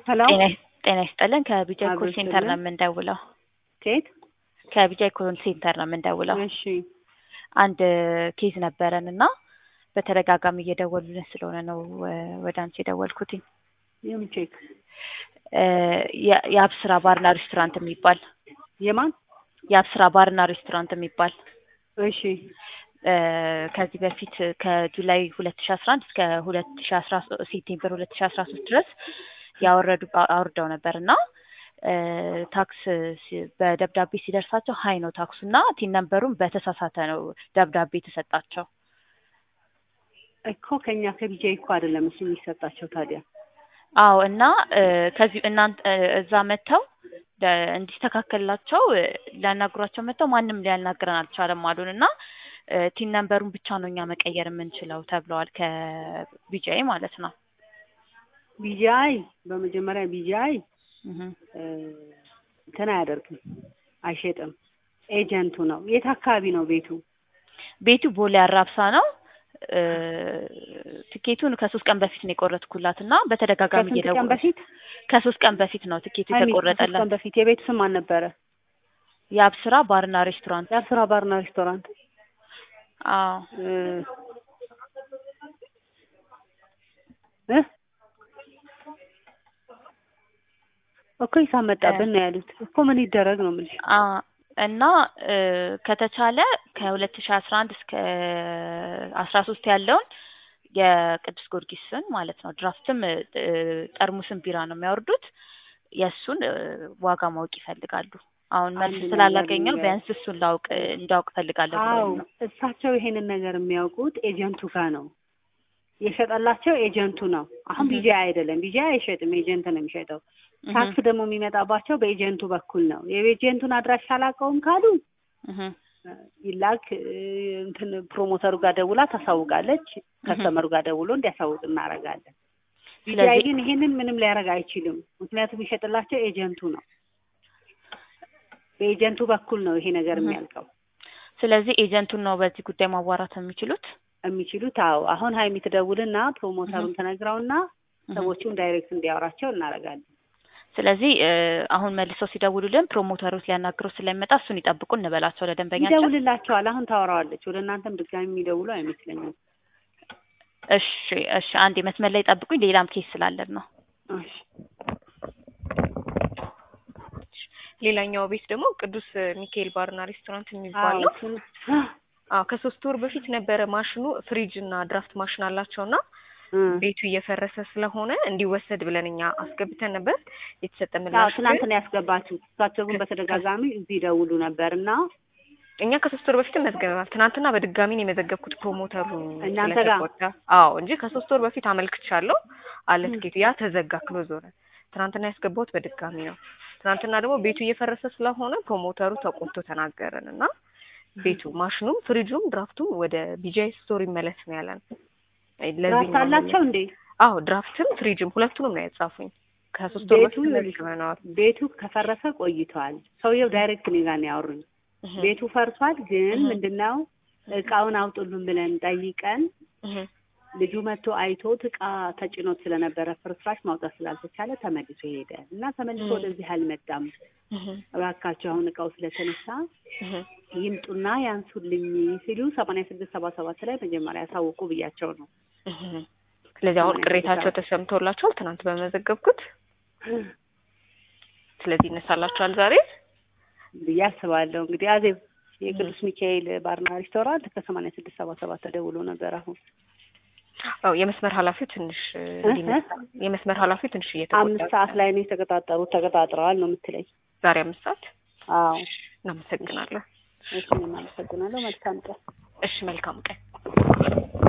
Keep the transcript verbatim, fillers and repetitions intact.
ሄሎ ጤና ጤና ይስጥልን ከቢጃይ ኮል አብሮ ሴንተር ነው ይስጥልን። የምንደውለው። ከየት? ከቢጃይ ኮል ሴንተር ነው የምንደውለው። እሺ አንድ ኬዝ ነበረን እና በተደጋጋሚ እየደወሉልን ስለሆነ ነው ወደ አንቺ የደወልኩትኝ። የምን ቼክ? የ- የአብስራ ባርና ሬስቶራንት የሚባል የማን? የአብስራ ባርና ሬስቶራንት የሚባል እሺ ከዚህ በፊት ከጁላይ ሁለት ሺህ አስራ አንድ እስከ ሁለት ሺህ አስራ ሶስት ሴፕቴምበር ሁለት ሺህ አስራ ሶስት ድረስ ያወረዱ አውርደው ነበር እና ታክስ ሲ- በደብዳቤ ሲደርሳቸው ሀይ ነው ታክሱ እና ቲን ነምበሩን በተሳሳተ ነው ደብዳቤ የተሰጣቸው። እኮ ከኛ ከቢጃይ እኮ አይደለም እሱ የሚሰጣቸው ታዲያ። አዎ እና ከዚህ እናንተ እዛ መጥተው ለ- እንዲስተካከልላቸው ሊያናግሯቸው መጥተው ማንም ሊያናግረን አልቻለም አሉን እና ቲን ነምበሩን ብቻ ነው እኛ መቀየር የምንችለው ተብለዋል ከቢጃይ ማለት ነው። ቢጃይ በመጀመሪያ ቢጃይ እህ እንትን አያደርግም፣ አይሸጥም። ኤጀንቱ ነው። የት አካባቢ ነው ቤቱ? ቤቱ ቦሌ አራብሳ ነው። ትኬቱን ከሶስት ቀን በፊት ነው የቆረጥኩላት እና በተደጋጋሚ ከስንት ቀን እየደወሉ በፊት? ከሶስት ቀን በፊት ነው ትኬቱ ሀይሚ፣ ከሶስት የተቆረጠላት። ቀን በፊት። የቤቱ ስም ማን ነበረ? የአብስራ ባርና ሬስቶራንት። የአብስራ ባርና ሬስቶራንት። አዎ እ እ እኮ ሂሳብ መጣብን ነው ያሉት እኮ። ምን ይደረግ ነው የምልሽ። አ እና ከተቻለ ከሁለት ሺህ አስራ አንድ እስከ አስራ ሶስት ያለውን የቅዱስ ጊዮርጊስን ማለት ነው ድራፍትም ጠርሙስን ቢራ ነው የሚያወርዱት። የእሱን ዋጋ ማወቅ ይፈልጋሉ። አሁን መልስ አንድ ነገር ስላላገኘው ልንገር። ቢያንስ እሱን ላውቅ እንዳውቅ ፈልጋለሁ አዎ ብሎኝ ነው። እሳቸው ይሄንን ነገር የሚያውቁት ኤጀንቱ ጋር ነው። የሸጠላቸው ኤጀንቱ ነው። አሁን እህ ቢጃይ አይደለም፣ ቢጃይ አይሸጥም፣ ኤጀንት ነው የሚሸጠው። እህ ታክስ ደግሞ የሚመጣባቸው በኤጀንቱ በኩል ነው። የኤጀንቱን አድራሻ አላውቀውም ካሉ እህ ይላክ እንትን ፕሮሞተሩ ጋር ደውላ ታሳውቃለች። ከስተመሩ ጋር ደውሎ እንዲያሳውቅ እናደርጋለን። ቢጃይ ስለዚህ ግን ይሄንን ምንም ሊያደርግ አይችልም። ምክንያቱም የሚሸጥላቸው ኤጀንቱ ነው። በኤጀንቱ በኩል ነው ይሄ ነገር እህ የሚያልቀው። ስለዚህ ኤጀንቱን ነው በዚህ ጉዳይ ማዋራት የሚችሉት። የሚችሉት አዎ። አሁን ሀይሚ ትደውልና እህ ፕሮሞተሩን ተነግረውና እህ ሰዎቹን ዳይሬክት እንዲያወራቸው እናደርጋለን። ስለዚህ አሁን መልሰው ሲደውሉልን ፕሮሞተሮች ሊያናግሩ ስለሚመጣ እሱን ይጠብቁ እንበላቸው ለደንበኛችን። ይደውልላቸዋል። አሁን ታወራዋለች። ወደ እናንተም ድጋሚ የሚደውሉ አይመስለኝም። እሺ እሺ አንዴ መስመር ላይ ጠብቁኝ፣ ሌላም ኬስ ስላለን ነው። እሺ ሌላኛው ቤት ደግሞ ቅዱስ ሚካኤል ባርና ሬስቶራንት የሚባል ነው። እሱን አዎ ከሶስት ወር በፊት ነበረ ማሽኑ ፍሪጅ እና ድራፍት ማሽን አላቸውና ቤቱ እየፈረሰ ስለሆነ እንዲወሰድ ብለን እኛ አስገብተን ነበር። የተሰጠ አዎ ምላሽ ትናንት ነው ያስገባችሁት። እሳቸው ግን በተደጋጋሚ እዚህ ደውሉ ነበርና እኛ ከሶስት ወር በፊት መዝገበናል። ትናንትና በድጋሚ ነው የመዘገብኩት ፕሮሞተሩ እናንተ ጋር? ስለተቆጣ። አዎ እንጂ ከሶስት ወር በፊት አመልክቻለሁ አለ ትኬቱ። ያ ተዘጋ ክሎዝ ሆነ። ትናንትና ያስገባሁት በድጋሚ ነው። ትናንትና ደግሞ ቤቱ እየፈረሰ ስለሆነ ፕሮሞተሩ ተቆጥቶ ተናገረን እና ቤቱ ማሽኑም ፍሪጁም ድራፍቱም ወደ ቢጃይ ስቶር ይመለስ ነው ያለን። ድራፍት አላቸው እንዴ? አዎ ድራፍትም ፍሪጅም ሁለቱንም ነው ያጻፉኝ። ከሶስት ወር ቤቱ በፊት መዝግበናል። ቤቱ ከፈረሰ ቆይቷል። ሰውየው ዳይሬክት እኔ ጋር ነው ያወሩኝ። እህ ቤቱ ፈርሷል፣ ግን እህ ምንድነው እቃውን አውጡልን ብለን ጠይቀን እህ ልጁ መጥቶ አይቶት እቃ ተጭኖት ስለነበረ ፍርስራሽ ማውጣት ስላልተቻለ ተመልሶ ሄደ እና ተመልሶ እህ ወደዚህ አልመጣም። እህ እባካቸው አሁን እቃው ስለተነሳ እህ ይምጡና ያንሱልኝ ሲሉ ሰማንያ ስድስት ሰባ ሰባት ላይ መጀመሪያ ያሳውቁ ብያቸው ነው። እህ ስለዚህ አሁን ቅሬታቸው ተሰምቶላቸዋል ትናንት በመዘገብኩት። ስለዚህ ይነሳላችኋል ዛሬ ብዬ አስባለሁ። እንግዲህ አዜብ የቅዱስ ሚካኤል ባርና ሬስቶራንት ከሰማንያ ስድስት ሰባ ሰባት ተደውሎ ነበር። አሁን አዎ የመስመር ኃላፊው ትንሽ እንዲመጣ የመስመር ኃላፊው ትንሽ እየተቆጣ አምስት ሰዓት ላይ ነው የተቀጣጠሩት። ተቀጣጥረዋል ነው የምትለኝ? ዛሬ አምስት ሰዓት። አዎ እናመሰግናለን። እሺ እናመሰግናለሁ። መልካም ቀን። እሺ መልካም ቀን።